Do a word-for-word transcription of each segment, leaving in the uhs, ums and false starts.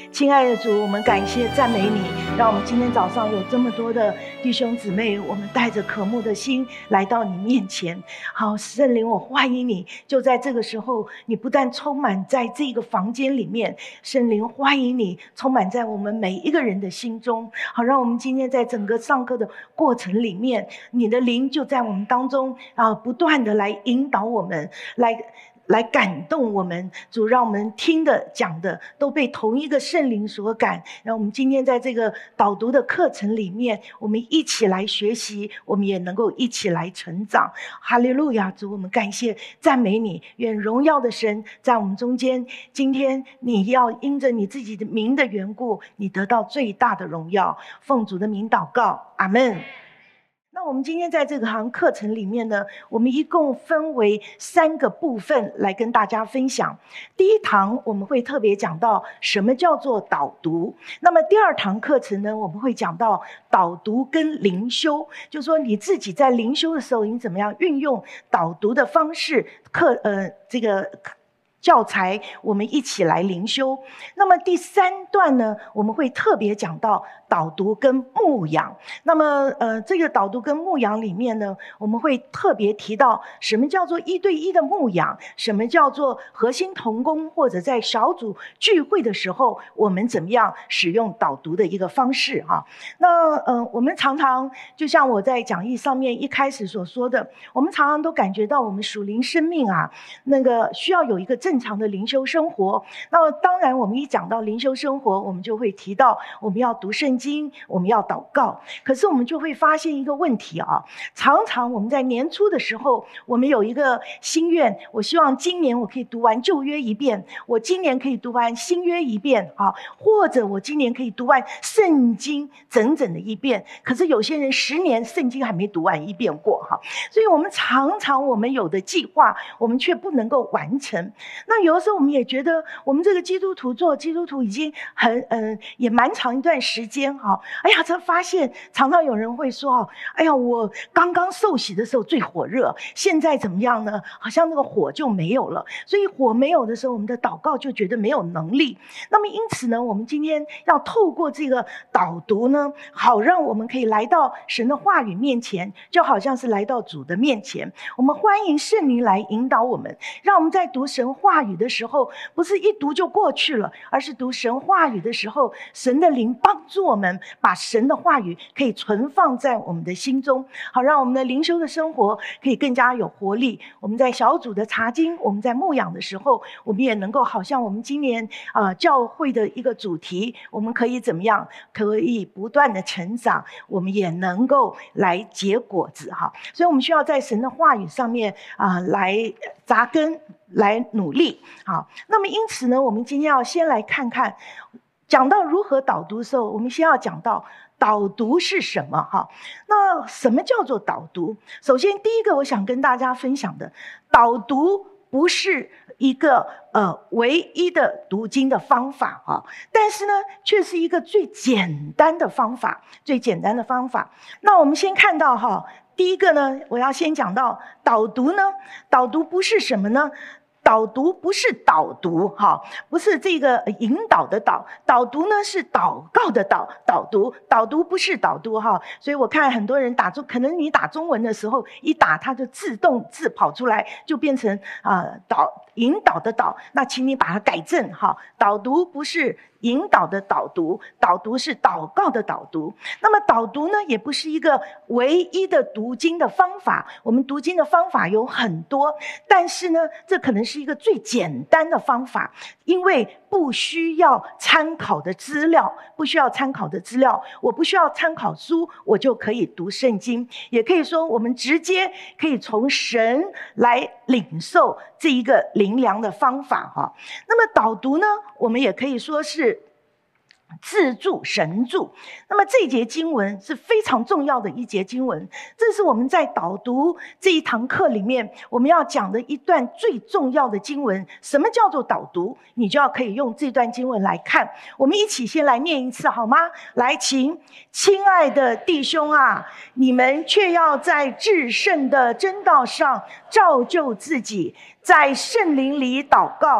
亲爱的主，我们感谢赞美你，让我们今天早上有这么多的弟兄姊妹，我们带着渴慕的心来到你面前。好，圣灵，我欢迎你，就在这个时候，你不但充满在这个房间里面，圣灵欢迎你充满在我们每一个人的心中。好，让我们今天在整个上课的过程里面，你的灵就在我们当中啊，不断的来引导我们，来来感动我们。主，让我们听的讲的都被同一个圣灵所感。让我们今天在这个导读的课程里面，我们一起来学习，我们也能够一起来成长。哈利路亚！主，我们感谢赞美你，愿荣耀的神在我们中间。今天你要因着你自己的名的缘故，你得到最大的荣耀。奉主的名祷告，阿们。那我们今天在这个堂课程里面呢，我们一共分为三个部分来跟大家分享。第一堂我们会特别讲到什么叫做导读，那么第二堂课程呢，我们会讲到导读跟灵修，就是说你自己在灵修的时候，你怎么样运用导读的方式课呃这个教材，我们一起来灵修。那么第三段呢，我们会特别讲到导读跟牧养。那么呃，这个导读跟牧养里面呢，我们会特别提到什么叫做一对一的牧养，什么叫做核心同工，或者在小组聚会的时候，我们怎么样使用导读的一个方式啊。那呃，我们常常就像我在讲义上面一开始所说的，我们常常都感觉到我们属灵生命啊，那个需要有一个正常的灵修生活。那么当然我们一讲到灵修生活，我们就会提到我们要读圣经，我们要祷告。可是我们就会发现一个问题啊，常常我们在年初的时候，我们有一个心愿，我希望今年我可以读完旧约一遍，我今年可以读完新约一遍啊，或者我今年可以读完圣经整整的一遍。可是有些人十年圣经还没读完一遍过哈，所以我们常常我们有的计划，我们却不能够完成。那有的时候我们也觉得我们这个基督徒做基督徒已经很嗯、呃、也蛮长一段时间哈，哎呀，才发现常常有人会说哦，哎呀，我刚刚受洗的时候最火热，现在怎么样呢？好像那个火就没有了。所以火没有的时候，我们的祷告就觉得没有能力。那么因此呢，我们今天要透过这个导读呢，好让我们可以来到神的话语面前，就好像是来到主的面前。我们欢迎圣灵来引导我们，让我们在读神话语的时候，不是一读就过去了，而是读神话语的时候，神的灵帮助我们把神的话语可以存放在我们的心中，好让我们的灵修的生活可以更加有活力。我们在小组的查经，我们在牧养的时候，我们也能够好像我们今年呃教会的一个主题，我们可以怎么样？可以不断的成长，我们也能够来结果子哈。所以我们需要在神的话语上面啊、呃、来扎根，来努力。好，那么因此呢，我们今天要先来看看，讲到如何导读的时候，我们先要讲到导读是什么哈？那什么叫做导读？首先，第一个我想跟大家分享的，导读不是一个呃唯一的读经的方法啊，但是呢，却是一个最简单的方法，最简单的方法。那我们先看到哈，第一个呢，我要先讲到导读呢，导读不是什么呢？导读不是导读哈，不是这个引导的导，导读呢是祷告的导，导读导读不是导读哈。所以我看很多人打中，可能你打中文的时候一打它就自动字跑出来，就变成啊、呃、导引导的导，那请你把它改正哈，导读不是引导的导读，导读是祷告的导读。那么导读呢，也不是一个唯一的读经的方法，我们读经的方法有很多，但是呢，这可能是一个最简单的方法，因为不需要参考的资料，不需要参考的资料，我不需要参考书，我就可以读圣经。也可以说，我们直接可以从神来领受这一个灵粮的方法哈。那么导读呢，我们也可以说是自助神助。那么这一节经文是非常重要的一节经文，这是我们在导读这一堂课里面我们要讲的一段最重要的经文。什么叫做导读？你就要可以用这段经文来看。我们一起先来念一次好吗？来，请。亲爱的弟兄啊，你们却要在至圣的真道上造就自己，在圣灵里祷告，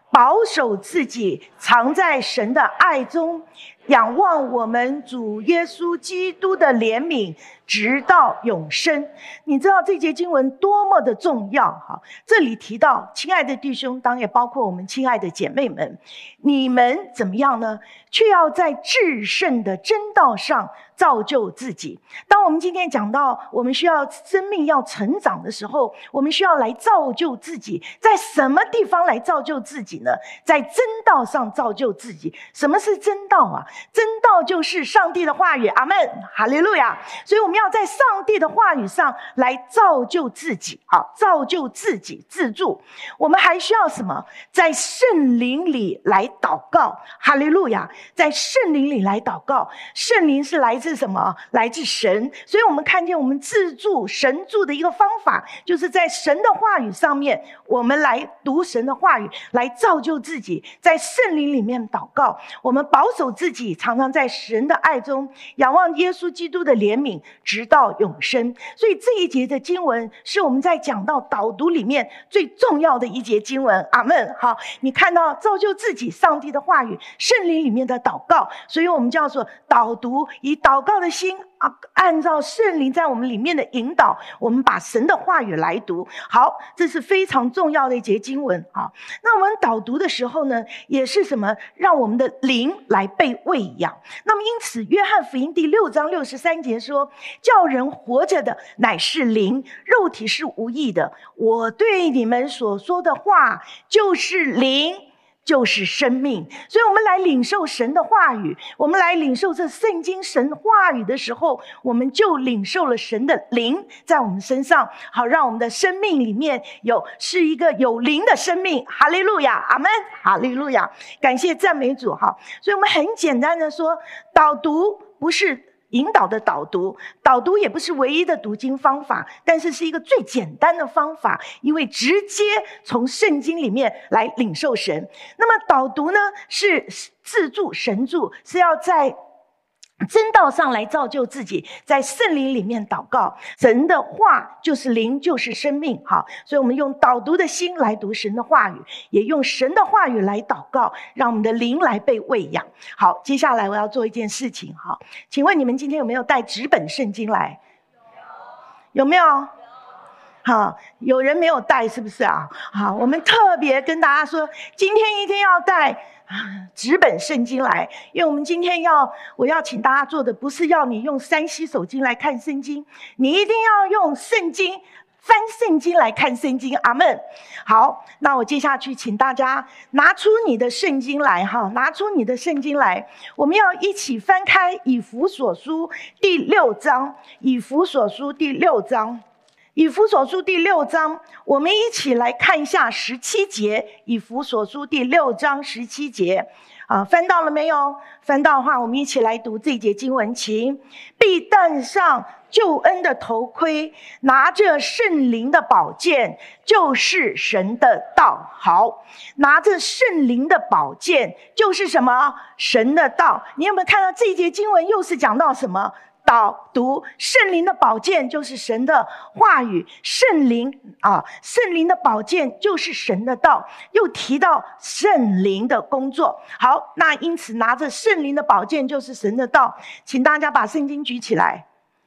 保守自己藏在神的爱中，仰望我们主耶稣基督的怜悯，直到永生。你知道这节经文多么的重要哈！这里提到，亲爱的弟兄，当然也包括我们亲爱的姐妹们，你们怎么样呢？却要在至圣的真道上造就自己。当我们今天讲到我们需要生命要成长的时候，我们需要来造就自己。在什么地方来造就自己呢？在真道上造就自己。什么是真道啊？真道就是上帝的话语，阿们，哈利路亚。所以我们要在上帝的话语上来造就自己，好，造就自己，自助。我们还需要什么？在圣灵里来祷告，哈利路亚。在圣灵里来祷告，圣灵是来自什么？来自神。所以我们看见我们自助神助的一个方法，就是在神的话语上面，我们来读神的话语，来造就自己。在圣灵里面祷告，我们保守自己，常常在神的爱中，仰望耶稣基督的怜悯，直到永生。所以这一节的经文是我们在讲到导读里面最重要的一节经文，阿们。好，你看到造就自己，上帝的话语，圣灵里面的祷告，所以我们叫做导读，以祷告的心啊，按照圣灵在我们里面的引导，我们把神的话语来读。好，这是非常重要的一节经文啊。那我们导读的时候呢，也是什么？让我们的灵来被喂养。那么因此，约翰福音第六章六十三节说：叫人活着的乃是灵，肉体是无益的。我对你们所说的话就是灵，就是生命。所以我们来领受神的话语，我们来领受这圣经神话语的时候，我们就领受了神的灵在我们身上，好让我们的生命里面有是一个有灵的生命。哈利路亚，阿们，哈利路亚，感谢赞美主哈。所以我们很简单的说，导读不是引导的导读，导读也不是唯一的读经方法，但是是一个最简单的方法，因为直接从圣经里面来领受神。那么导读呢，是自助神助，是要在真道上来造就自己，在圣灵里面祷告。神的话就是灵，就是生命。好，所以我们用导读的心来读神的话语，也用神的话语来祷告，让我们的灵来被喂养。好，接下来我要做一件事情。好，请问你们今天有没有带纸本圣经来？有没有？好，有人没有带是不是啊？好，我们特别跟大家说，今天一定要带纸本圣经来，因为我们今天要我要请大家做的不是要你用三C手机来看圣经，你一定要用圣经翻圣经来看圣经，阿们。好，那我接下去请大家拿出你的圣经来哈，拿出你的圣经来，我们要一起翻开以弗所书第六章，以弗所书第六章。以弗所书第六章，我们一起来看一下十七节。以弗所书第六章十七节，啊，翻到了没有？翻到的话，我们一起来读这节经文，请：必戴上救恩的头盔，拿着圣灵的宝剑，就是神的道。好，拿着圣灵的宝剑，就是什么？神的道。你有没有看到这一节经文又是讲到什么？导读，圣灵的宝剑就是神的话语，圣灵啊，圣灵的宝剑就是神的道，又提到圣灵的工作。好，那因此拿着圣灵的宝剑就是神的道，请大家把圣经举起来，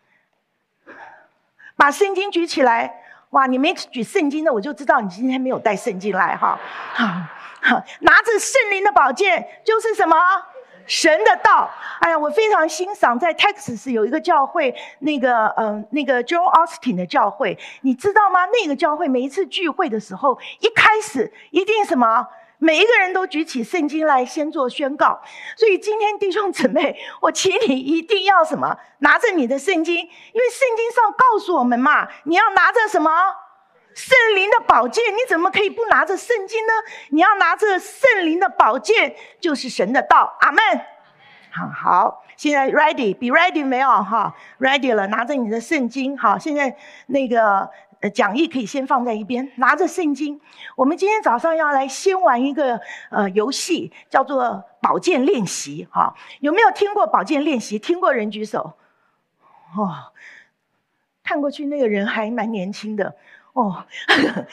把圣经举起来。哇，你没举圣经的，我就知道你今天没有带圣经来哈。好，好，拿着圣灵的宝剑就是什么？神的道。哎呀，我非常欣赏在 Texas 有一个教会，那个呃那个 Joel Austin 的教会，你知道吗？那个教会每一次聚会的时候，一开始一定什么？每一个人都举起圣经来先做宣告。所以今天弟兄姊妹，我请你一定要什么？拿着你的圣经，因为圣经上告诉我们嘛，你要拿着什么？圣灵的宝剑。你怎么可以不拿着圣经呢？你要拿着圣灵的宝剑，就是神的道。阿们。好，好，现在 ready be ready 没有哈 ？ready 了，拿着你的圣经。好，现在那个呃讲义可以先放在一边，拿着圣经。我们今天早上要来先玩一个呃游戏，叫做宝剑练习。哈，有没有听过宝剑练习？听过人举手。哦，看过去那个人还蛮年轻的。哦，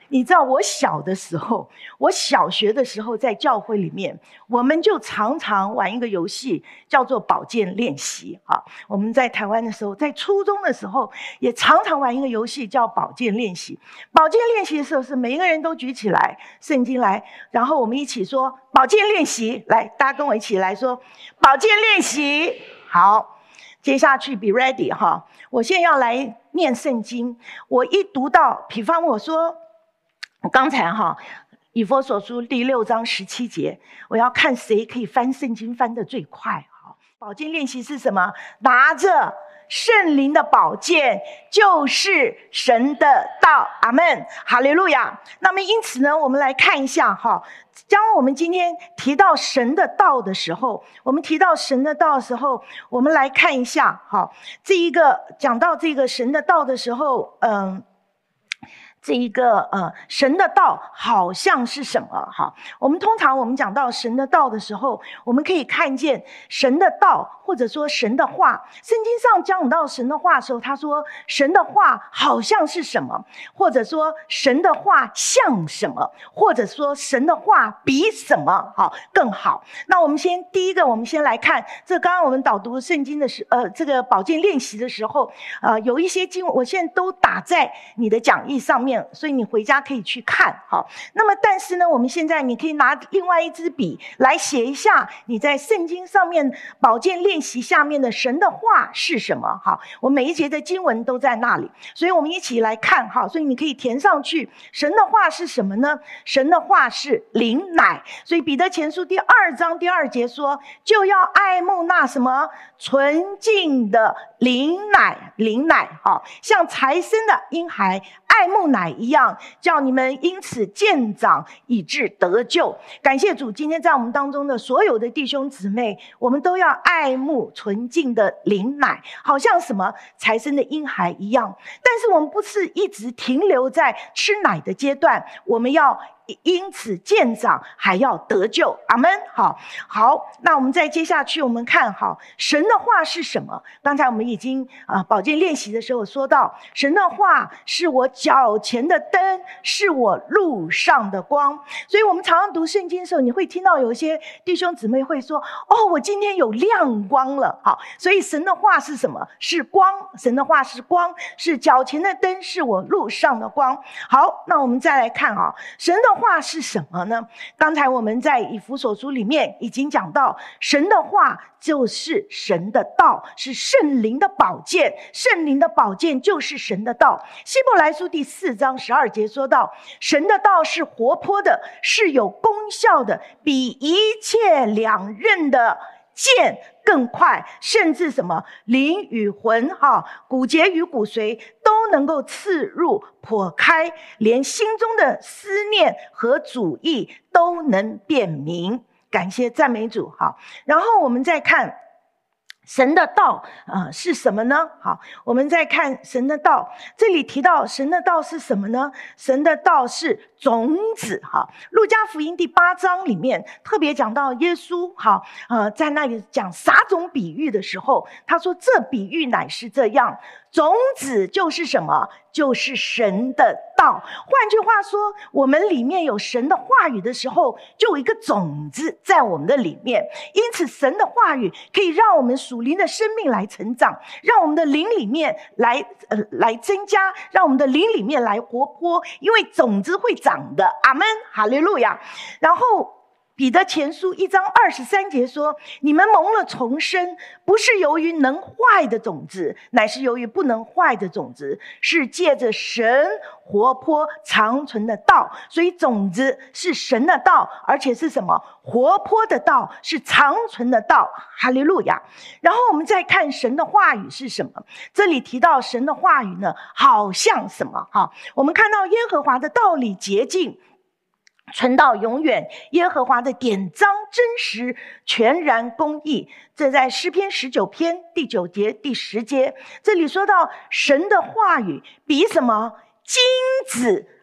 你知道我小的时候，我小学的时候在教会里面，我们就常常玩一个游戏，叫做保健练习啊。我们在台湾的时候，在初中的时候，也常常玩一个游戏叫保健练习。保健练习的时候，是每一个人都举起来圣经来，然后我们一起说保健练习。来，大家跟我一起来说保健练习。好，接下去 be ready 哈。我现在要来念圣经，我一读到，比方我说。我刚才哈，以弗所书第六章十七节，我要看谁可以翻圣经翻得最快。好，保健练习是什么？拿着圣灵的宝剑，就是神的道。阿们，哈利路亚。那么因此呢，我们来看一下哈，当我们今天提到神的道的时候，我们提到神的道的时候，我们来看一下哈，这一个讲到这个神的道的时候，嗯。这一个呃，神的道好像是什么？哈，我们通常我们讲到神的道的时候，我们可以看见神的道，或者说神的话。圣经上讲到神的话的时候，他说神的话好像是什么，或者说神的话像什么，或者说神的话比什么好更好。那我们先第一个，我们先来看这刚刚我们导读圣经的时呃，这个保健练习的时候，呃，有一些经文，我现在都打在你的讲义上面。所以你回家可以去看。好，那么但是呢，我们现在你可以拿另外一支笔来写一下你在圣经上面保健练习下面的神的话是什么。好，我每一节的经文都在那里，所以我们一起来看。好，所以你可以填上去，神的话是什么呢？神的话是灵奶。所以彼得前书第二章第二节说，就要爱慕那什么纯净的灵奶，灵奶，好，像才生的婴孩爱慕奶一样，叫你们因此渐长，以致得救。感谢主，今天在我们当中的所有的弟兄姊妹，我们都要爱慕纯净的灵奶，好像什么才生的婴孩一样。但是我们不是一直停留在吃奶的阶段，我们要因此渐长，还要得救。阿们。好，好，那我们再接下去，我们看好神的话是什么？刚才我们已经啊、呃、保健练习的时候说到，神的话是我脚前的灯，是我路上的光。所以我们常常读圣经的时候，你会听到有一些弟兄姊妹会说，哦，我今天有亮光了。好，所以神的话是什么？是光。神的话是光，是脚前的灯，是我路上的光。好，那我们再来看啊，神的话是什么呢？刚才我们在以弗所书里面已经讲到，神的话就是神的道，是圣灵的宝剑，圣灵的宝剑就是神的道。希伯来书第四章十二节说到，神的道是活泼的，是有功效的，比一切两刃的剑更快，甚至什么灵与魂哈，骨节与骨髓都能够刺入剖开，连心中的思念和主意都能辨明。感谢赞美主。好，然后我们再看神的道呃是什么呢？好，我们再看神的道，这里提到神的道是什么呢？神的道是种子。哈，路加福音第八章里面特别讲到耶稣好呃在那里讲撒种比喻的时候，他说这比喻乃是这样，种子就是什么？就是神的道。换句话说，我们里面有神的话语的时候，就有一个种子在我们的里面。因此神的话语可以让我们属灵的生命来成长，让我们的灵里面来呃来增加，让我们的灵里面来活泼，因为种子会长的。阿们，哈利路亚。然后彼得前书一章二十三节说，你们蒙了重生，不是由于能坏的种子，乃是由于不能坏的种子，是借着神活泼长存的道。所以种子是神的道，而且是什么？活泼的道，是长存的道。哈利路亚。然后我们再看神的话语是什么？这里提到神的话语呢，好像什么？哈，我们看到耶和华的道理洁净，存到永远，耶和华的典章真实，全然公义。这在诗篇十九篇第九节第十节，这里说到神的话语比什么？金子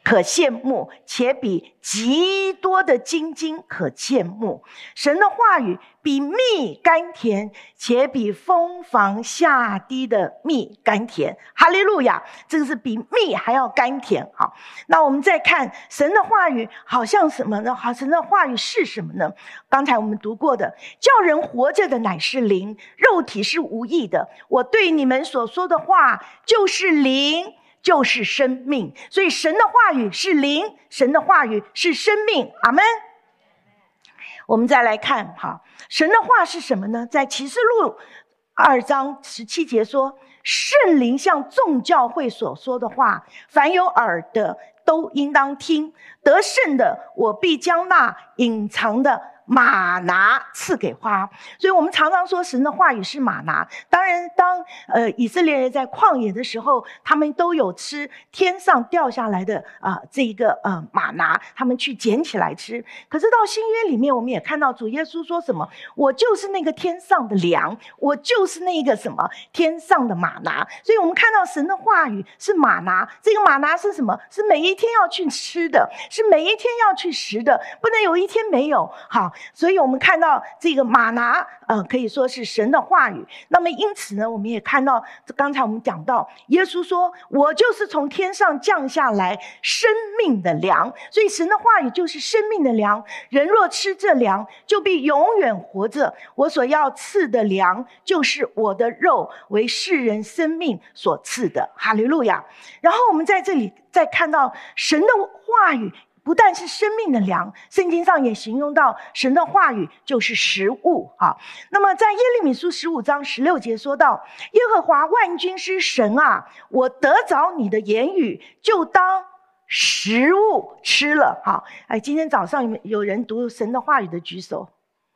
可羡慕，且比极多的金金可羡慕。神的话语比蜜甘甜，且比蜂房下滴的蜜甘甜。哈利路亚，这个是比蜜还要甘甜。好，那我们再看神的话语好像什么呢？好，神的话语是什么呢？刚才我们读过的，叫人活着的乃是灵，肉体是无益的。我对你们所说的话就是灵，就是生命。所以神的话语是灵，神的话语是生命。阿们。我们再来看，好，神的话是什么呢？在启示录二章十七节说，圣灵向众教会所说的话，凡有耳的都应当听。得胜的，我必将那隐藏的玛拿赐给他。所以我们常常说神的话语是玛拿。当然当呃以色列人在旷野的时候，他们都有吃天上掉下来的啊、呃、这一个呃玛拿，他们去捡起来吃。可是到新约里面，我们也看到主耶稣说什么，我就是那个天上的粮，我就是那个什么天上的玛拿。所以我们看到神的话语是玛拿，这个玛拿是什么？是每一天要去吃的，是每一天要去食的，不能有一天没有。好，所以我们看到这个玛拿呃，可以说是神的话语。那么因此呢，我们也看到刚才我们讲到耶稣说，我就是从天上降下来生命的粮。所以神的话语就是生命的粮，人若吃这粮，就必永远活着。我所要赐的粮，就是我的肉，为世人生命所赐的。哈利路亚。然后我们在这里再看到神的话语不但是生命的粮，圣经上也形容到神的话语就是食物啊。那么在耶利米书十五章十六节说到，耶和华万军之神啊，我得着你的言语，就当食物吃了。好，哎，今天早上有有人读神的话语的举手。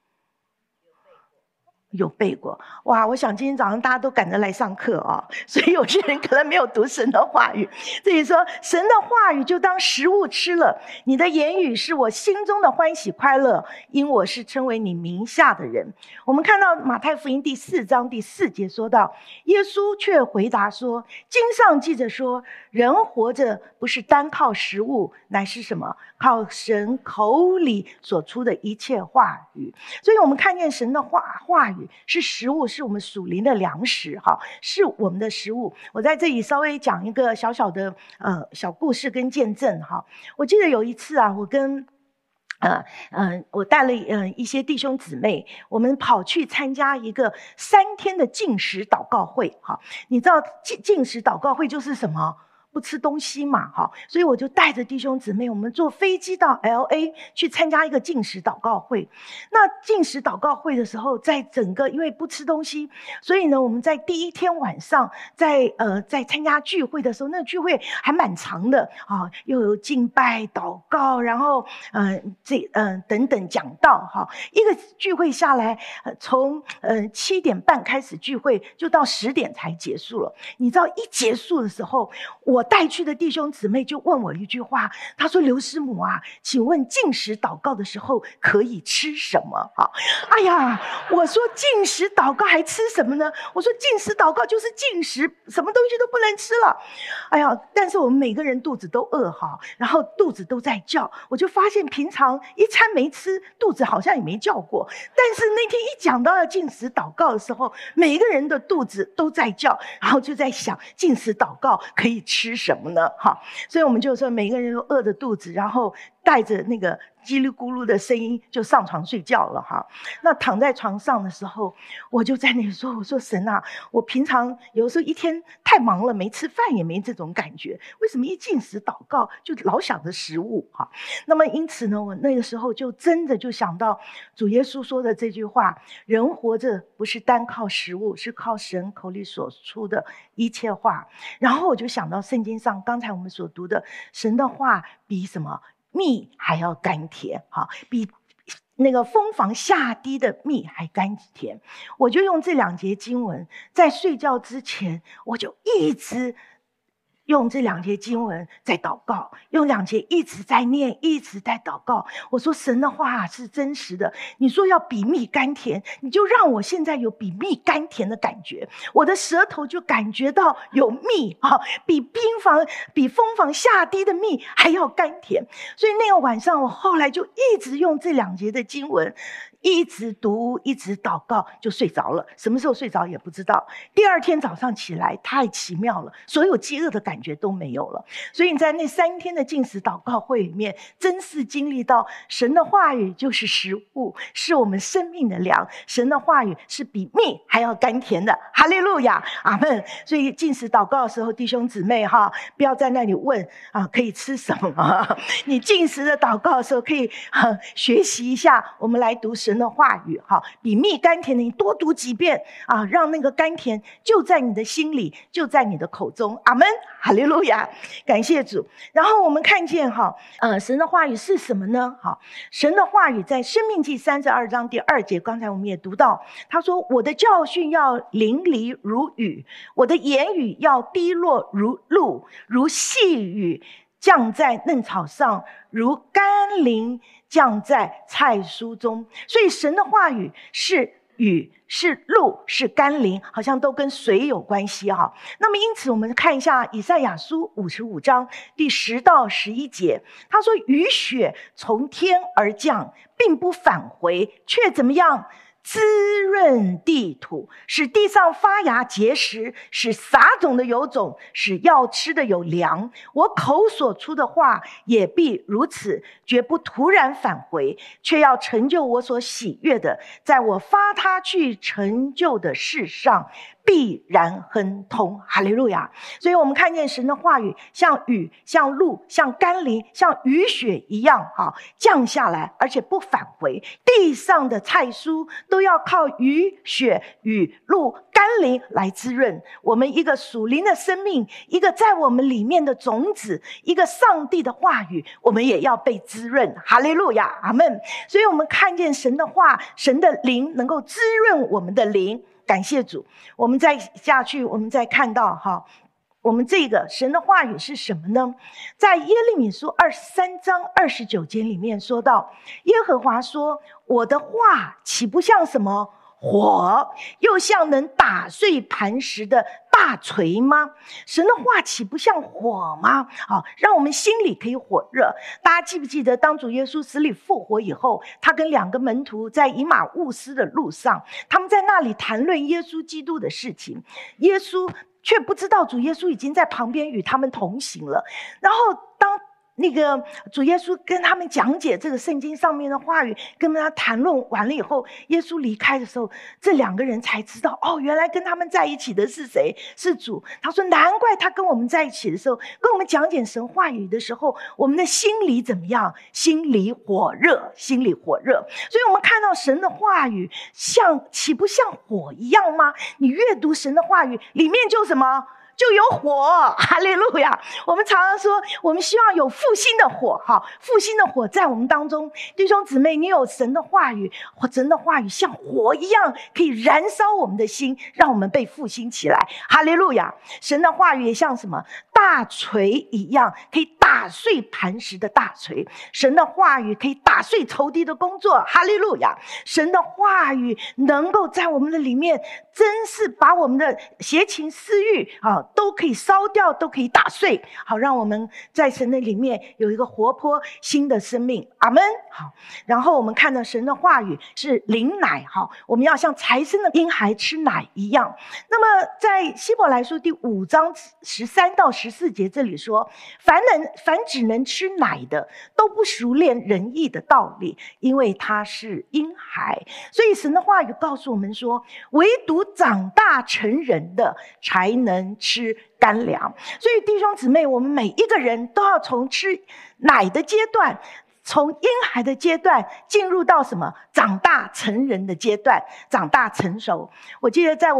有背过。哇，我想今天早上大家都赶着来上课哦，所以有些人可能没有读神的话语。所以说神的话语就当食物吃了，你的言语是我心中的欢喜快乐，因我是称为你名下的人。我们看到马太福音第四章第四节说到，耶稣却回答说，经上记着说，人活着不是单靠食物，乃是什么？靠神口里所出的一切话语。所以我们看见神的话话语是食物，是我们属灵的粮食，哈，是我们的食物。我在这里稍微讲一个小小的呃小故事跟见证哈。我记得有一次啊，我跟呃嗯、呃，我带了嗯、呃、一些弟兄姊妹，我们跑去参加一个三天的禁食祷告会。哈，你知道禁禁食祷告会就是什么？不吃东西嘛，哈，所以我就带着弟兄姊妹，我们坐飞机到 L A 去参加一个禁食祷告会。那禁食祷告会的时候，在整个因为不吃东西，所以呢，我们在第一天晚上，在呃在参加聚会的时候，那个聚会还蛮长的啊，又有敬拜、祷告，然后嗯、呃、这嗯、呃、等等讲道哈。一个聚会下来，呃、从呃七点半开始聚会，就到十点才结束了。你知道一结束的时候，我带去的弟兄姊妹就问我一句话，他说：“刘师母啊，请问禁食祷告的时候可以吃什么？”啊，哎呀，我说禁食祷告还吃什么呢？我说禁食祷告就是禁食，什么东西都不能吃了。哎呀，但是我们每个人肚子都饿哈，然后肚子都在叫。我就发现平常一餐没吃，肚子好像也没叫过，但是那天一讲到要禁食祷告的时候，每一个人的肚子都在叫，然后就在想禁食祷告可以吃什么呢？哈，所以我们就说每个人都饿着肚子，然后带着那个叽里咕噜的声音就上床睡觉了哈。那躺在床上的时候，我就在那里说：“我说神啊，我平常有时候一天太忙了，没吃饭也没这种感觉，为什么一禁食祷告就老想着食物哈？”那么因此呢，我那个时候就真的就想到主耶稣说的这句话：“人活着不是单靠食物，是靠神口里所出的一切话。”然后我就想到圣经上刚才我们所读的，神的话比什么？蜜还要甘甜，哈，比那个蜂房下滴的蜜还甘甜。我就用这两节经文，在睡觉之前，我就一直用这两节经文在祷告，用两节一直在念，一直在祷告。我说神的话是真实的，你说要比蜜甘甜，你就让我现在有比蜜甘甜的感觉，我的舌头就感觉到有蜜啊，比冰房比蜂房下滴的蜜还要甘甜。所以那个晚上我后来就一直用这两节的经文一直读一直祷告，就睡着了，什么时候睡着也不知道。第二天早上起来太奇妙了，所有饥饿的感觉都没有了。所以你在那三天的禁食祷告会里面，真是经历到神的话语就是食物，是我们生命的粮，神的话语是比蜜还要甘甜的。哈利路亚，阿们。所以禁食祷告的时候，弟兄姊妹哈，不要在那里问啊可以吃什么，你禁食的祷告的时候可以、啊、学习一下，我们来读神的话语哈，比蜜甘甜的，你多读几遍啊，让那个甘甜就在你的心里，就在你的口中。阿们，哈利路亚，感谢主。然后我们看见哈，呃，神的话语是什么呢？好，神的话语在申命记三十二章第二节，刚才我们也读到，他说：“我的教训要淋漓如雨，我的言语要滴落如露，如细雨降在嫩草上，如甘霖降在菜蔬中。”所以神的话语是雨，是露，是甘霖，好像都跟水有关系哈。那么因此我们看一下以赛亚书五十五章第十到十一节，他说：“雨雪从天而降，并不返回，却怎么样？滋润地土，使地上发芽结实，使撒种的有种，使要吃的有粮。我口所出的话也必如此，绝不突然返回，却要成就我所喜悦的，在我发他去成就的事上必然亨通。”哈利路亚。所以我们看见神的话语像雨，像露，像甘霖，像雨雪一样哈降下来，而且不返回。地上的菜蔬都要靠雨雪雨露甘霖来滋润我们一个属灵的生命，一个在我们里面的种子，一个上帝的话语，我们也要被滋润。哈利路亚，阿们。所以我们看见神的话，神的灵能够滋润我们的灵，感谢主。我们再下去，我们再看到哈，我们这个神的话语是什么呢？在耶利米书二十三章二十九节里面说到，耶和华说：“我的话岂不像什么火，又像能打碎磐石的大锤吗？”神的话岂不像火吗？好，让我们心里可以火热。大家记不记得，当主耶稣死里复活以后，他跟两个门徒在以马忤斯的路上，他们在那里谈论耶稣基督的事情，耶稣却不知道主耶稣已经在旁边与他们同行了。然后当那个主耶稣跟他们讲解这个圣经上面的话语，跟他谈论完了以后，耶稣离开的时候，这两个人才知道，哦，原来跟他们在一起的是谁？是主。他说难怪他跟我们在一起的时候，跟我们讲解神话语的时候，我们的心里怎么样？心里火热，心里火热。所以我们看到神的话语像岂不像火一样吗？你阅读神的话语里面就什么？就有火。哈利路亚。我们常常说我们希望有复兴的火，哈，复兴的火在我们当中。弟兄姊妹，你有神的话语，神的话语像火一样可以燃烧我们的心，让我们被复兴起来。哈利路亚。神的话语也像什么？大锤一样，可以打碎磐石的大锤。神的话语可以打碎仇敌的工作。哈利路亚。神的话语能够在我们的里面，真是把我们的邪情私欲啊都可以烧掉，都可以打碎，好让我们在神的里面有一个活泼新的生命。阿们。好，然后我们看到神的话语是灵奶，好，我们要像才生的婴孩吃奶一样。那么在希伯来书第五章十三到十四节这里说，凡能凡只能吃奶的，都不熟练仁义的道理，因为他是婴孩。所以神的话语告诉我们说，唯独长大成人的才能吃干粮。所以弟兄姊妹，我们每一个人都要从吃奶的阶段，从婴孩的阶段进入到什么？长大成人的阶段，长大成熟。我记得在我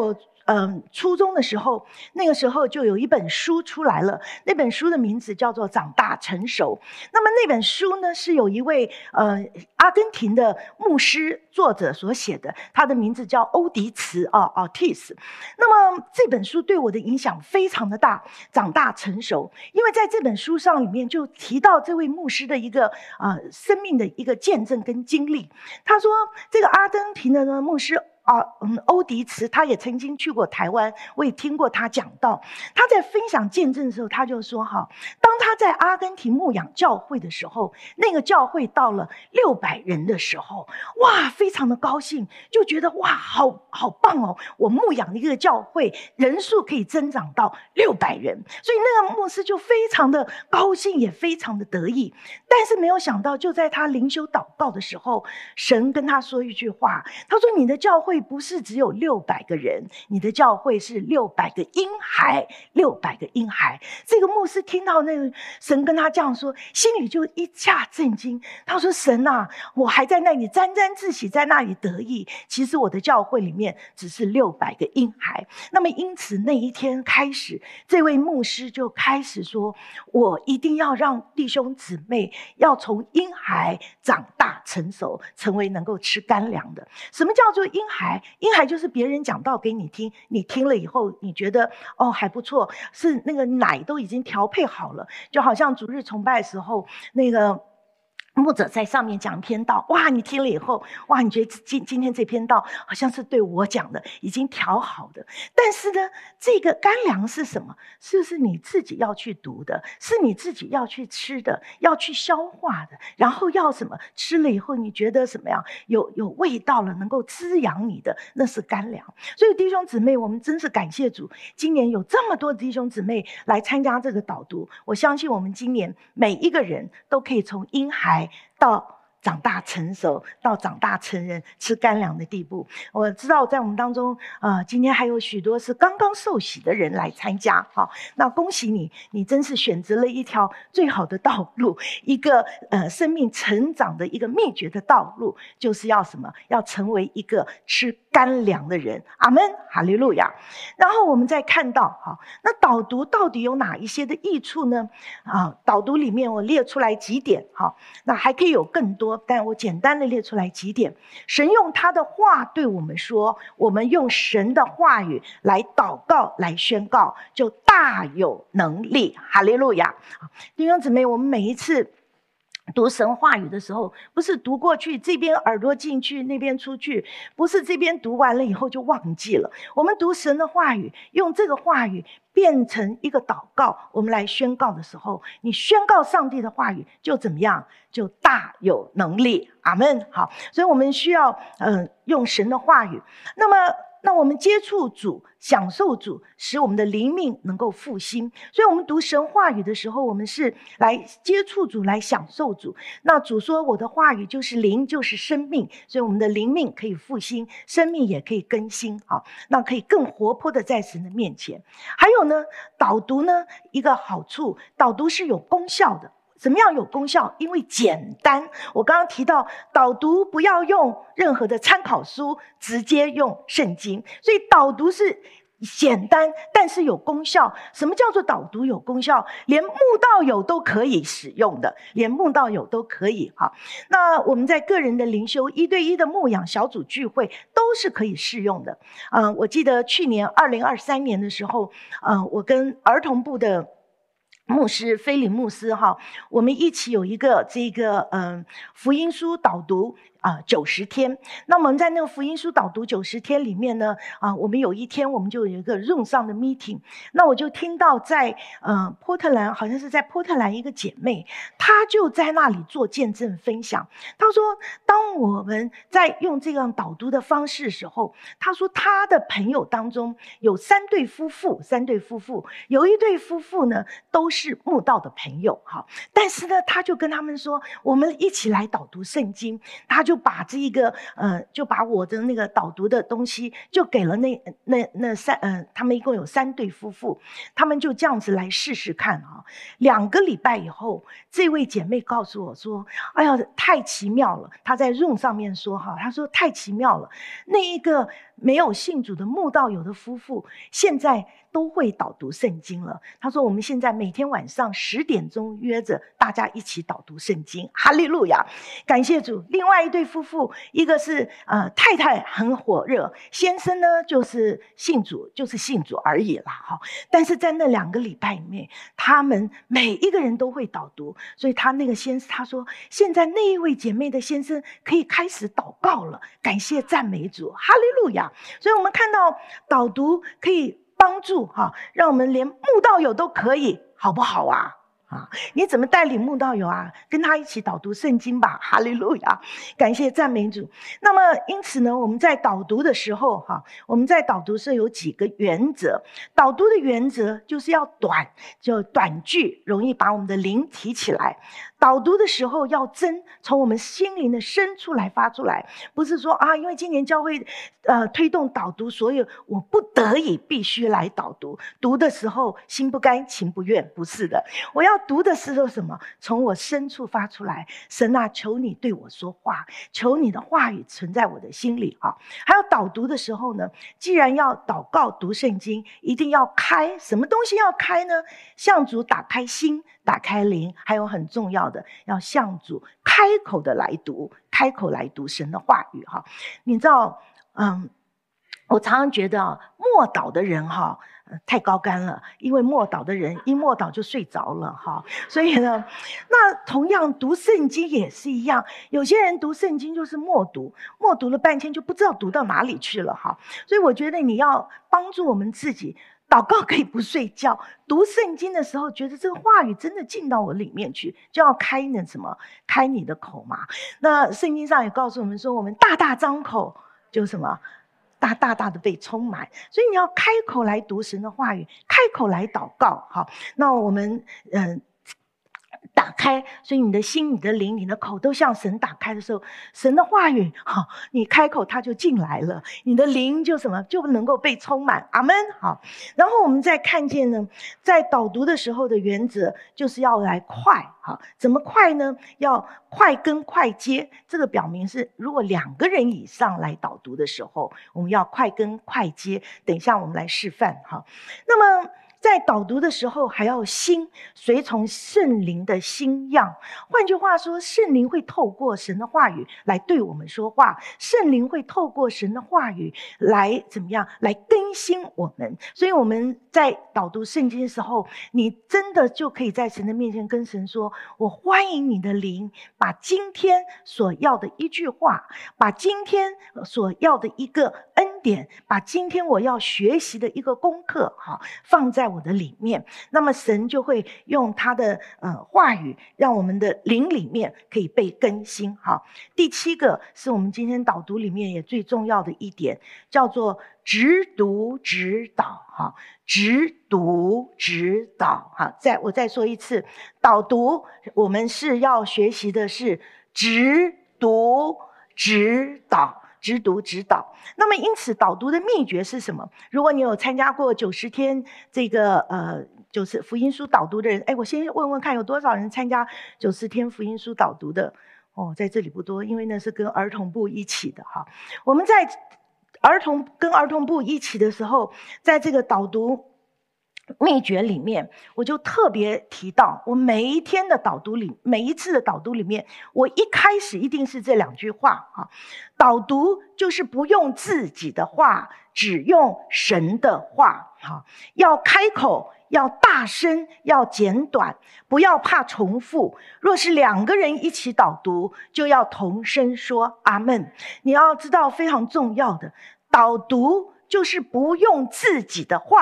嗯初中的时候，那个时候就有一本书出来了，那本书的名字叫做《长大成熟》。那么那本书呢，是有一位呃阿根廷的牧师作者所写的，他的名字叫欧迪茨啊 Ortiz。那么这本书对我的影响非常的大，长大成熟，因为在这本书上里面就提到这位牧师的一个呃生命的一个见证跟经历。他说这个阿根廷的呢牧师啊，嗯，欧迪茨他也曾经去过台湾，我也听过他讲到。他在分享见证的时候，他就说哈，当他在阿根廷牧养教会的时候，那个教会到了六百人的时候，哇，非常的高兴，就觉得哇，好好棒哦！我牧养的一个教会人数可以增长到六百人，所以那个牧师就非常的高兴，也非常的得意。但是没有想到，就在他灵修祷告的时候，神跟他说一句话，他说：“你的教会不是只有六百个人，你的教会是六百个婴孩，六百个婴孩。”这个牧师听到那个神跟他这样说，心里就一下震惊。他说：“神啊，我还在那里沾沾自喜，在那里得意。其实我的教会里面只是六百个婴孩。”那么因此那一天开始，这位牧师就开始说：“我一定要让弟兄姊妹要从婴孩长大成熟，成为能够吃干粮的。”什么叫做婴孩？婴孩就是别人讲道给你听，你听了以后你觉得哦还不错，是那个奶都已经调配好了，就好像主日崇拜的时候那个牧者在上面讲一篇道，哇，你听了以后，哇，你觉得今今天这篇道好像是对我讲的，已经调好的。但是呢，这个干粮是什么？是不是你自己要去读的？是你自己要去吃的，要去消化的，然后要什么？吃了以后你觉得什么样？有有味道了，能够滋养你的，那是干粮。所以弟兄姊妹，我们真是感谢主，今年有这么多弟兄姊妹来参加这个导读。我相信我们今年每一个人都可以从婴孩到长大成熟，到长大成人吃干粮的地步。我知道在我们当中呃，今天还有许多是刚刚受洗的人来参加。好，那恭喜你，你真是选择了一条最好的道路，一个呃生命成长的一个秘诀的道路，就是要什么？要成为一个吃干粮的人。阿们，哈利路亚。然后我们再看到，好，那导读到底有哪一些的益处呢？啊，导读里面我列出来几点，好，那还可以有更多，但我简单的列出来几点。神用他的话对我们说，我们用神的话语来祷告，来宣告，就大有能力。哈利路亚。弟兄姊妹，我们每一次读神话语的时候，不是读过去，这边耳朵进去，那边出去，不是这边读完了以后就忘记了。我们读神的话语，用这个话语变成一个祷告，我们来宣告的时候，你宣告上帝的话语就怎么样？就大有能力。阿们。好，所以我们需要嗯、呃、用神的话语。那么那我们接触主，享受主，使我们的灵命能够复兴。所以我们读神话语的时候，我们是来接触主，来享受主。那主说我的话语就是灵，就是生命，所以我们的灵命可以复兴，生命也可以更新。好，那可以更活泼的在神的面前。还有呢，导读呢，一个好处，导读是有功效的。怎么样有功效？因为简单。我刚刚提到导读不要用任何的参考书，直接用圣经，所以导读是简单但是有功效。什么叫做导读有功效？连慕道友都可以使用的，连慕道友都可以。好，那我们在个人的灵修、一对一的牧养、小组聚会都是可以适用的。嗯、呃，我记得去年二零二三年的时候，嗯、呃，我跟儿童部的牧师菲利牧师哈，我们一起有一个这个嗯福音书导读啊九十天。那么我们在那个福音书导读九十天里面呢，啊，我们有一天我们就有一个 Zoom 上的 meeting， 那我就听到在呃波特兰，好像是在波特兰一个姐妹，她就在那里做见证分享。她说，当我们在用这样导读的方式的时候，她说她的朋友当中有三对夫妇，三对夫妇，有一对夫妇呢都是是慕道的朋友哈，但是呢，他就跟他们说，我们一起来导读圣经。他就把这一个呃，就把我的那个导读的东西，就给了那那那三呃，他们一共有三对夫妇，他们就这样子来试试看啊。两个礼拜以后，这位姐妹告诉我说：“哎呀，太奇妙了！”她在 Zoom 上面说哈，她说太奇妙了，那一个没有信主的慕道友的夫妇，现在都会导读圣经了。他说我们现在每天晚上十点钟约着大家一起导读圣经，哈利路亚，感谢主。另外一对夫妇，一个是呃太太很火热，先生呢就是信主，就是信主而已啦哈。但是在那两个礼拜里面，他们每一个人都会导读，所以他那个先生他说，现在那一位姐妹的先生可以开始祷告了，感谢赞美主，哈利路亚。所以我们看到导读可以帮助哈，让我们连慕道友都可以，好不好啊？啊，你怎么带领慕道友啊？跟他一起导读圣经吧，哈利路亚，感谢赞美主。那么因此呢，我们在导读的时候哈，我们在导读是有几个原则。导读的原则就是要短，就短句，容易把我们的灵提起来。导读的时候要真，从我们心灵的深处来发出来，不是说啊，因为今年教会呃推动导读，所以我不得已必须来导读。读的时候心不甘情不愿，不是的，我要读的时候什么？从我深处发出来，神啊，求你对我说话，求你的话语存在我的心里啊。还有导读的时候呢，既然要祷告读圣经，一定要开，什么东西要开呢？向主打开心，打开灵，还有很重要的，要向主开口的来读，开口来读神的话语哈。你知道，嗯，我常常觉得默祷的人哈，太高竿了，因为默祷的人一默祷就睡着了哈。所以呢，那同样读圣经也是一样，有些人读圣经就是默读，默读了半天就不知道读到哪里去了哈。所以我觉得你要帮助我们自己。祷告可以不睡觉，读圣经的时候觉得这个话语真的进到我里面去，就要开那什么，开你的口嘛。那圣经上也告诉我们说，我们大大张口就什么，大大大的被充满。所以你要开口来读神的话语，开口来祷告。好，那我们嗯。呃打开，所以你的心、你的灵、你的口都向神打开的时候，神的话语，好，你开口它就进来了，你的灵就什么就能够被充满。阿们。好，然后我们再看见呢，在导读的时候的原则就是要来快。好，怎么快呢？要快跟快接，这个表明是如果两个人以上来导读的时候，我们要快跟快接。等一下我们来示范哈。那么在导读的时候还要心随从圣灵的心样，换句话说，圣灵会透过神的话语来对我们说话，圣灵会透过神的话语来怎么样来更新我们。所以我们在导读圣经的时候，你真的就可以在神的面前跟神说，我欢迎你的灵把今天所要的一句话，把今天所要的一个恩典，把今天我要学习的一个功课好放在我的里面，那么神就会用他的呃话语，让我们的灵里面可以被更新。好，第七个是我们今天导读里面也最重要的一点，叫做直读直导。哈，直读直导。好，再我再说一次，导读我们是要学习的是直读直导。直读直导。那么因此导读的秘诀是什么？如果你有参加过九十天这个呃就是福音书导读的人，哎，我先问问看有多少人参加九十天福音书导读的？哦，在这里不多，因为那是跟儿童部一起的哈。我们在儿童跟儿童部一起的时候，在这个导读秘诀里面，我就特别提到，我每一天的导读里，每一次的导读里面，我一开始一定是这两句话啊。导读就是不用自己的话，只用神的话。好，要开口，要大声，要简短，不要怕重复。若是两个人一起导读，就要同声说阿们。你要知道非常重要的，导读就是不用自己的话，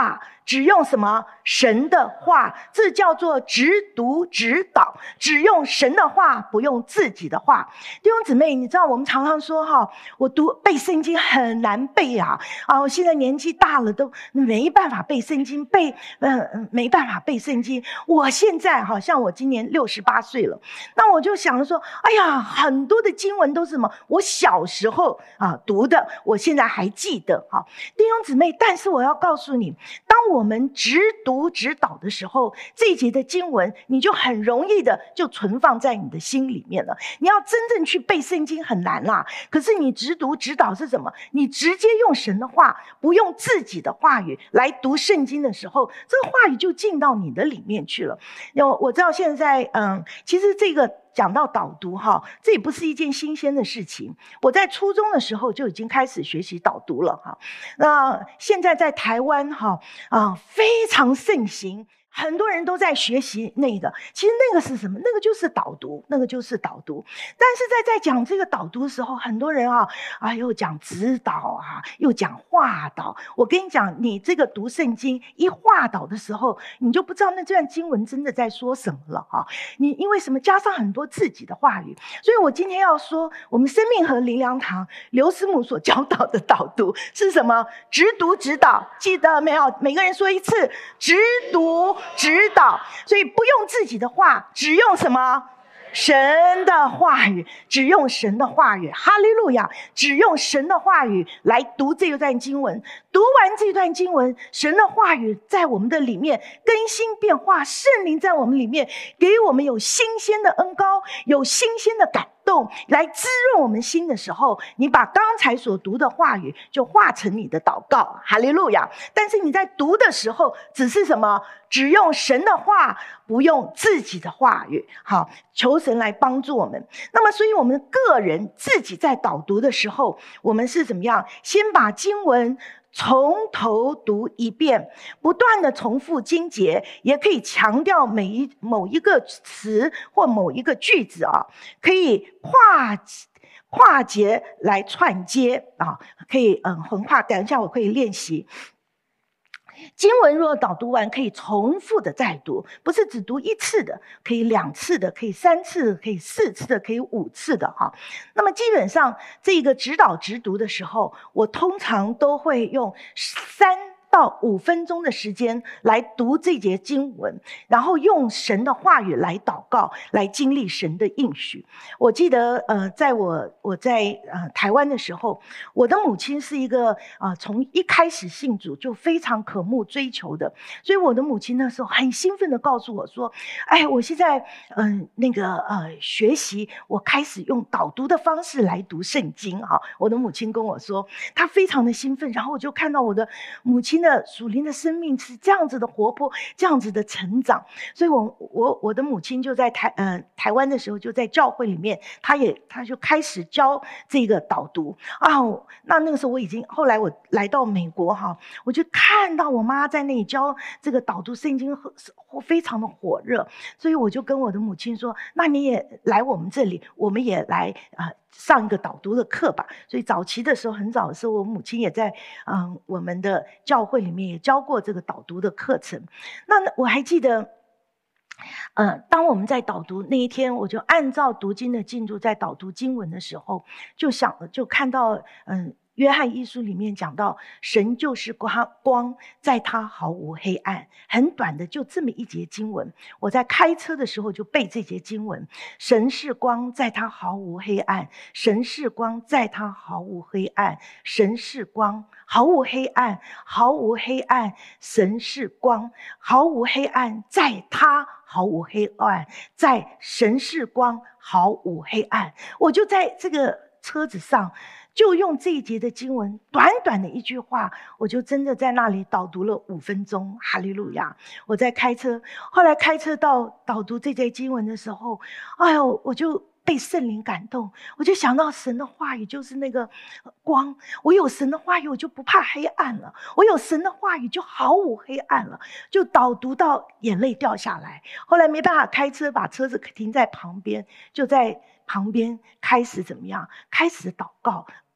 只用什么？神的话，这叫做直读直导，只用神的话，不用自己的话。弟兄姊妹，你知道我们常常说哈，我读背圣经很难背啊，啊，我现在年纪大了都没办法背圣经，背嗯、呃、没办法背圣经。我现在好像我今年六十八岁了，那我就想说，哎呀，很多的经文都是什么？我小时候啊读的，我现在还记得哈，弟兄姊妹。但是我要告诉你，当我们直读直导的时候，这一节的经文你就很容易的就存放在你的心里面了。你要真正去背圣经很难啦，可是你直读直导是什么？你直接用神的话，不用自己的话语来读圣经的时候，这个话语就进到你的里面去了。我知道现在嗯，其实这个讲到导读哈，这也不是一件新鲜的事情。我在初中的时候就已经开始学习导读了哈。那现在在台湾哈啊非常盛行，很多人都在学习那个。其实那个是什么？那个就是导读，那个就是导读。但是在在讲这个导读的时候，很多人啊啊又讲指导啊，又讲话导。我跟你讲，你这个读圣经一话导的时候，你就不知道那段经文真的在说什么了哈。你因为什么？加上很多自己的话语。所以我今天要说，我们生命和灵粮堂刘师母所教导的导读是什么？直读直导，记得没有？每个人说一次，直读直导。所以不用自己的话，只用什么？神的话语，只用神的话语，哈利路亚！只用神的话语来读这一段经文。读完这段经文，神的话语在我们的里面更新变化，圣灵在我们里面给我们有新鲜的恩膏，有新鲜的感动来滋润我们心的时候，你把刚才所读的话语就化成你的祷告，哈利路亚！但是你在读的时候只是什么？只用神的话，不用自己的话语。好，求神来帮助我们。那么所以我们个人自己在导读的时候，我们是怎么样？先把经文从头读一遍，不断的重复经节，也可以强调每一某一个词或某一个句子啊，可以跨跨节来串接啊，可以嗯横跨。等一下我可以练习。经文若导读完，可以重复的再读，不是只读一次的，可以两次的，可以三次的，可以四次的，可以五次的哈。那么基本上这个指导直读的时候，我通常都会用三到五分钟的时间来读这节经文，然后用神的话语来祷告，来经历神的应许。我记得呃，在我我在呃台湾的时候，我的母亲是一个啊、呃、从一开始信主就非常渴慕追求的，所以我的母亲那时候很兴奋的告诉我说：“哎，我现在嗯、呃、那个呃学习，我开始用导读的方式来读圣经啊。”我的母亲跟我说，她非常的兴奋，然后我就看到我的母亲的属灵的生命是这样子的活泼，这样子的成长。所以我我我的母亲就在台呃台湾的时候，就在教会里面，她也她就开始教这个导读啊。那那个时候我已经后来我来到美国哈，我就看到我妈在那里教这个导读圣经，非常的火热，所以我就跟我的母亲说：“那你也来我们这里，我们也来啊。呃”上一个导读的课吧。所以早期的时候，很早的时候，我母亲也在嗯我们的教会里面也教过这个导读的课程。那我还记得呃，当我们在导读那一天，我就按照读经的进度在导读经文的时候，就想就看到嗯约翰一书里面讲到，神就是光，光在他毫无黑暗。很短的就这么一节经文，我在开车的时候就背这节经文：神是光，在他毫无黑暗；神是光，在他毫无黑暗；神是光，毫无黑暗，毫无黑暗；神是光，毫无黑暗，在他毫无黑暗，在神是光，毫无黑暗。我就在这个车子上，就用这一节的经文，短短的一句话，我就真的在那里导读了五分钟。哈利路亚！我在开车，后来开车到导读这节经文的时候，哎呦，我就被圣灵感动，我就想到神的话语就是那个光，我有神的话语，我就不怕黑暗了；我有神的话语，就毫无黑暗了。就导读到眼泪掉下来，后来没办法开车，把车子停在旁边，就在旁边开始怎么样？开始祷告。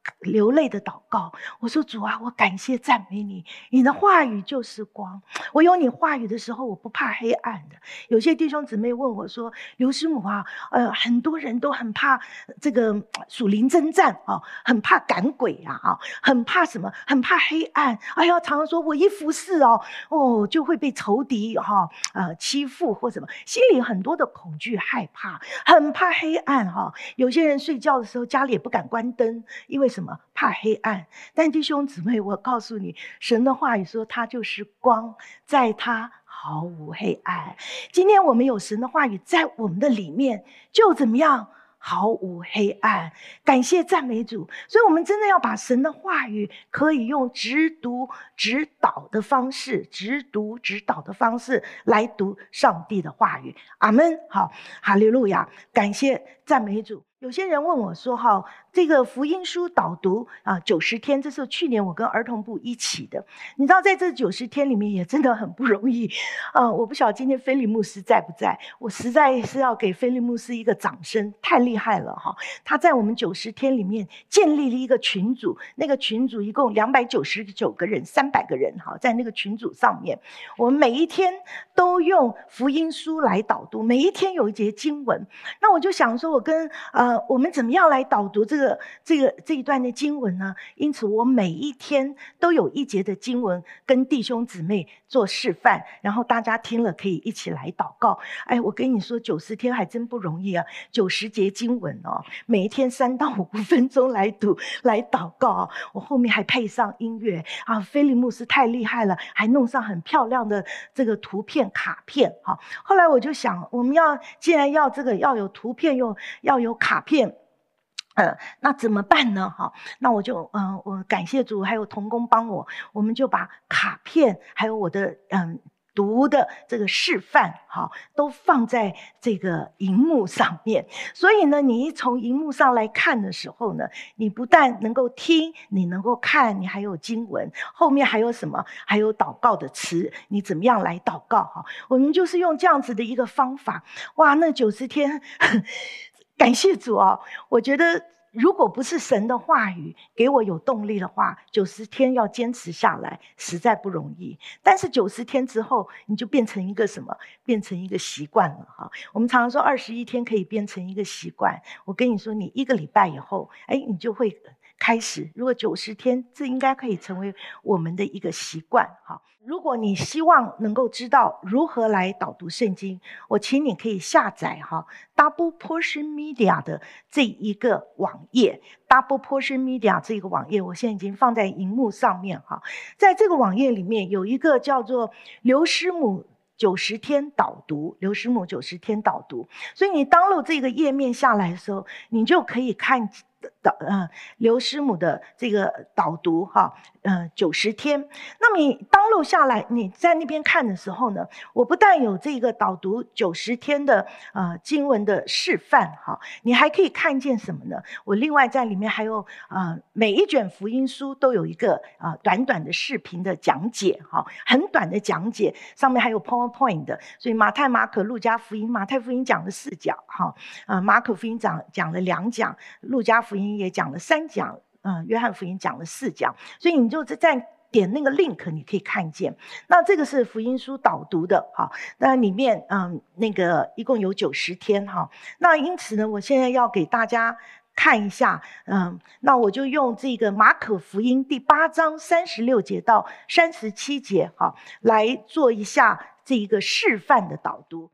流泪的祷告，我说主啊，我感谢赞美你，你的话语就是光。我有你话语的时候，我不怕黑暗的。有些弟兄姊妹问我说，刘师母啊，呃，很多人都很怕这个属灵征战啊，很怕赶鬼啊，啊，很怕什么？很怕黑暗。哎呀，常常说我一服侍哦，哦，就会被仇敌哈、啊、呃欺负或什么，心里很多的恐惧、害怕，很怕黑暗哈、啊。有些人睡觉的时候家里也不敢关灯，因为什么？怕黑暗。但弟兄姊妹，我告诉你，神的话语说他就是光，在他毫无黑暗。今天我们有神的话语在我们的里面，就怎么样？毫无黑暗。感谢赞美主。所以我们真的要把神的话语可以用直读直导的方式，直读直导的方式来读上帝的话语。阿们。好，哈利路亚，感谢赞美主。有些人问我说哈，这个福音书导读啊，九十天，这是去年我跟儿童部一起的。你知道在这九十天里面也真的很不容易啊！我不晓得今天菲利牧师在不在，我实在是要给菲利牧师一个掌声，太厉害了哈！他在我们九十天里面建立了一个群组，那个群组一共两百九十九个人，三百个人哈，在那个群组上面，我们每一天都用福音书来导读，每一天有一节经文。那我就想说，我跟呃。我们怎么样来导读这个这个这一段的经文呢？因此我每一天都有一节的经文跟弟兄姊妹做示范，然后大家听了可以一起来祷告。哎，我跟你说九十天还真不容易啊，九十节经文哦，每一天三到五分钟来读来祷告啊。我后面还配上音乐啊，菲利牧师太厉害了，还弄上很漂亮的这个图片卡片哈。后来我就想，我们要既然要这个要有图片，又要有卡片，呃，那怎么办呢？哈，那我就嗯、呃，我感谢主，还有同工帮我，我们就把卡片还有我的嗯。读的这个示范好，都放在这个荧幕上面。所以呢，你一从荧幕上来看的时候呢，你不但能够听，你能够看，你还有经文，后面还有什么？还有祷告的词，你怎么样来祷告？哈，我们就是用这样子的一个方法。哇，那九十天，感谢主哦！我觉得如果不是神的话语给我有动力的话，九十天要坚持下来实在不容易。但是九十天之后，你就变成一个什么？变成一个习惯了哈。我们常常说二十一天可以变成一个习惯。我跟你说，你一个礼拜以后，哎，你就会开始。如果九十天，这应该可以成为我们的一个习惯哈。如果你希望能够知道如何来导读圣经，我请你可以下载哈 Double Portion Media 的这一个网页。Double Portion Media 这个网页，我现在已经放在荧幕上面哈。在这个网页里面有一个叫做刘师母九十天导读，刘师母九十天导读。所以你 download 这个页面下来的时候，你就可以看导呃刘师母的这个导读哈，呃九十天。那么你 download 下来，你在那边看的时候呢，我不但有这个导读九十天的呃经文的示范哈，你还可以看见什么呢？我另外在里面还有呃每一卷福音书都有一个呃短短的视频的讲解哈，很短的讲解，上面还有 PowerPoint 的。所以马太、马可、路加福音，马太福音讲了四讲哈，呃马可福音讲讲了两讲，路加福音也讲了三讲，嗯，约翰福音讲了四讲，所以你就在点那个 link， 你可以看见。那这个是福音书导读的，哈，那里面嗯，那个一共有九十天哈。那因此呢，我现在要给大家看一下，嗯，那我就用这个马可福音第八章三十六节到三十七节，哈，来做一下这一个示范的导读。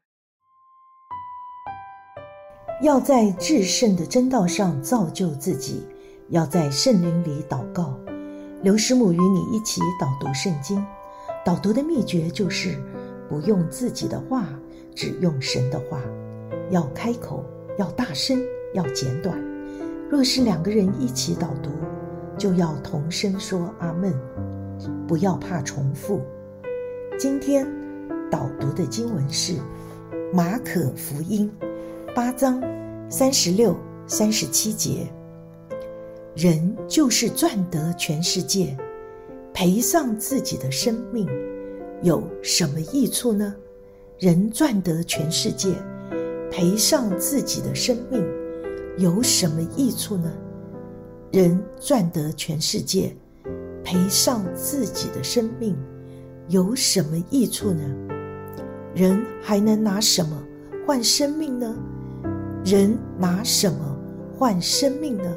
要在至圣的真道上造就自己，要在圣灵里祷告。刘师母与你一起导读圣经，导读的秘诀就是不用自己的话，只用神的话。要开口，要大声，要简短。若是两个人一起导读，就要同声说阿们，不要怕重复。今天导读的经文是马可福音八章三十六、三十七节。人就是赚得全世界，赔上自己的生命，有什么益处呢？人赚得全世界，赔上自己的生命，有什么益处呢？ 人赚得全世界，赔上自己的生命，有什么益处呢？人还能拿什么换生命呢？人拿什么换生命呢？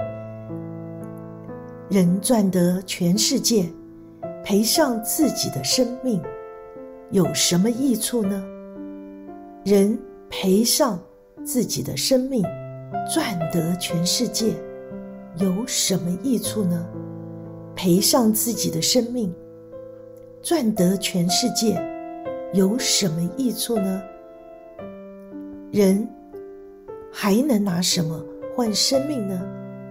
人赚得全世界，赔上自己的生命，有什么益处呢？人赔上自己的生命，赚得全世界，有什么益处呢？赔上自己的生命，赚得全世界，有什么益处呢？人还能拿什么换生命呢？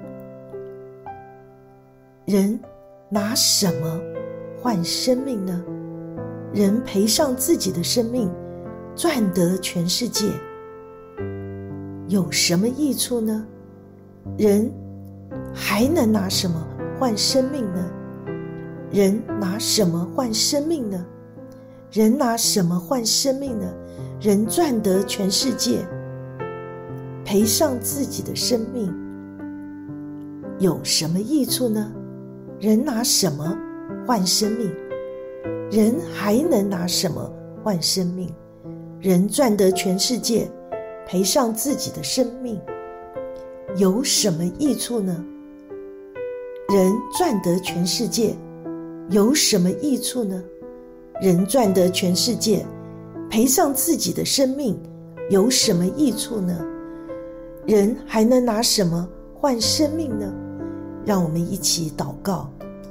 人拿什么换生命呢？人赔上自己的生命，赚得全世界，有什么益处呢？人还能拿什么换生命呢？人拿什么换生命呢？人拿什么换生命呢？人赚得全世界，赔上自己的生命，有什么益处呢？人拿什么换生命？人还能拿什么换生命？人赚得全世界，赔上自己的生命，有什么益处呢？人赚得全世界，有什么益处呢？人赚得全世界，赔上自己的生命，有什么益处呢？人还能拿什么换生命呢？让我们一起祷告。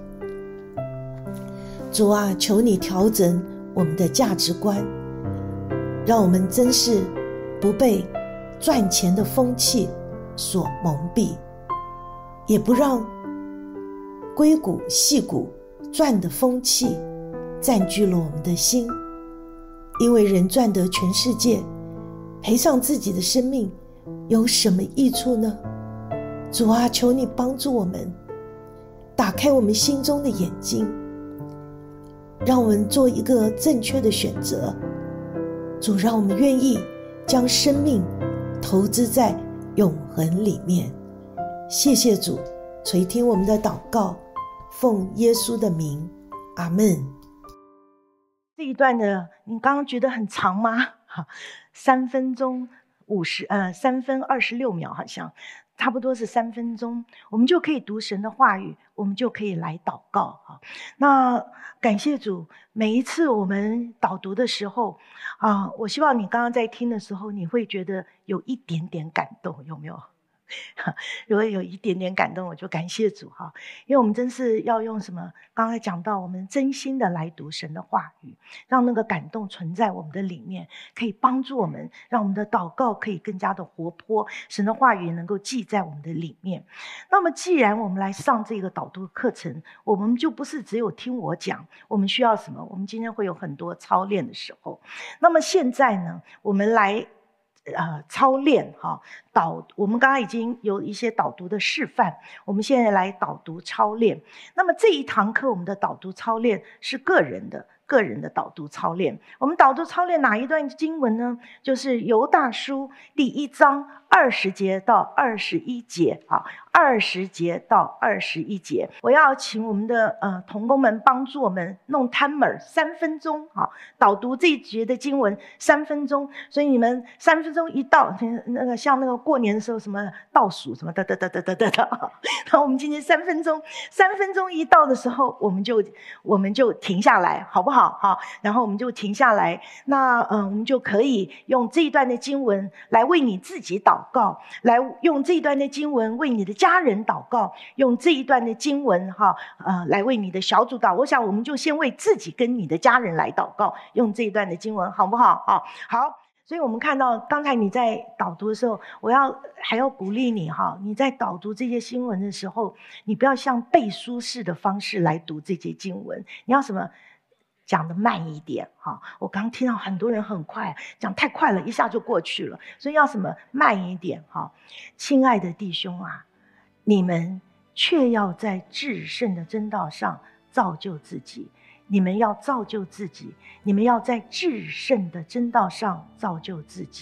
主啊，求你调整我们的价值观，让我们真是不被赚钱的风气所蒙蔽，也不让硅谷矽谷赚的风气占据了我们的心。因为人赚得全世界，赔上自己的生命，有什么益处呢？主啊，求你帮助我们，打开我们心中的眼睛，让我们做一个正确的选择。主，让我们愿意将生命投资在永恒里面。谢谢主，垂听我们的祷告，奉耶稣的名，阿们。 这一段的你刚刚觉得很长吗？三分钟五十呃三分二十六秒，好像差不多是三分钟，我们就可以读神的话语，我们就可以来祷告。那感谢主，每一次我们导读的时候啊，我希望你刚刚在听的时候，你会觉得有一点点感动，有没有？如果有一点点感动，我就感谢主哈，因为我们真是要用什么？刚才讲到，我们真心的来读神的话语，让那个感动存在我们的里面，可以帮助我们，让我们的祷告可以更加的活泼，神的话语能够记在我们的里面。那么，既然我们来上这个导读课程，我们就不是只有听我讲，我们需要什么？我们今天会有很多操练的时候。那么现在呢，我们来。呃，操练哈导，我们刚刚已经有一些导读的示范，我们现在来导读操练。那么这一堂课我们的导读操练是个人的。个人的导读操练，我们导读操练哪一段经文呢？就是犹大书第一章二十节到二十一节，好，二十节到二十一节。我要请我们的呃同工们帮助我们弄 timer 三分钟，好，导读这一节的经文三分钟。所以你们三分钟一到，那个像那个过年的时候什么倒数什么的的的的的的的。那我们今天三分钟，三分钟一到的时候，我们就我们就停下来，好不好？好，然后我们就停下来。那嗯、呃，我们就可以用这一段的经文来为你自己祷告，来用这一段的经文为你的家人祷告，用这一段的经文哈呃来为你的小组祷。我想我们就先为自己跟你的家人来祷告，用这一段的经文，好不好？好，好。所以我们看到刚才你在导读的时候，我要还要鼓励你哈，你在导读这些经文的时候，你不要像背书式的方式来读这些经文，你要什么？讲得慢一点哈，我刚听到很多人很快讲，太快了，一下就过去了，所以要什么慢一点哈。亲爱的弟兄啊，你们却要在至圣的真道上造就自己，你们要造就自己，你们要在至圣的真道上造就自己。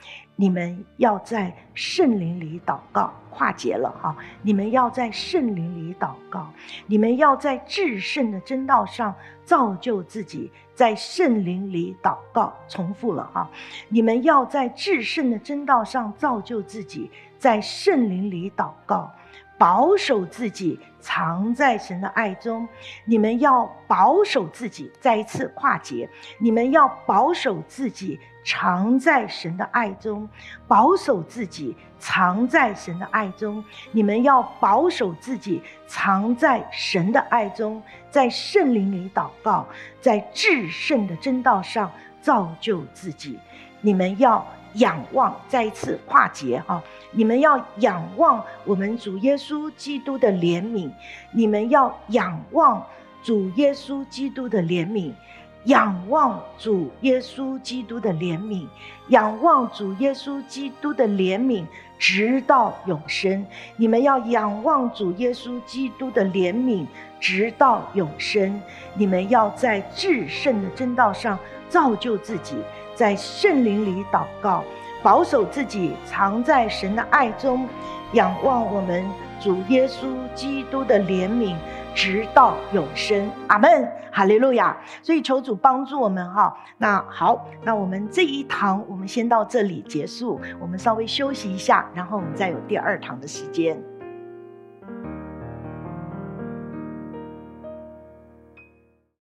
你们要在圣灵里祷告，跨节了哈！你们要在圣灵里祷告，你们要在至圣的真道上造就自己，在圣灵里祷告。重复了哈！你们要在至圣的真道上造就自己，在圣灵里祷告，保守自己藏在神的爱中。你们要保守自己，再一次跨节，你们要保守自己藏在神的爱中，保守自己藏在神的爱中。你们要保守自己藏在神的爱中，在圣灵里祷告，在至圣的真道上造就自己。你们要仰望，再一次跨节哈！你们要仰望我们主耶稣基督的怜悯，你们要仰望主耶稣基督的怜悯，仰望主耶稣基督的怜悯，仰望主耶稣基督的怜悯，直到永生。你们要仰望主耶稣基督的怜悯，直到永生。你们要在至圣的真道上造就自己，在圣灵里祷告，保守自己藏在神的爱中，仰望我们主耶稣基督的怜悯，直到永生。阿们，哈利路亚。所以求主帮助我们哈。那好，那我们这一堂我们先到这里结束，我们稍微休息一下，然后我们再有第二堂的时间。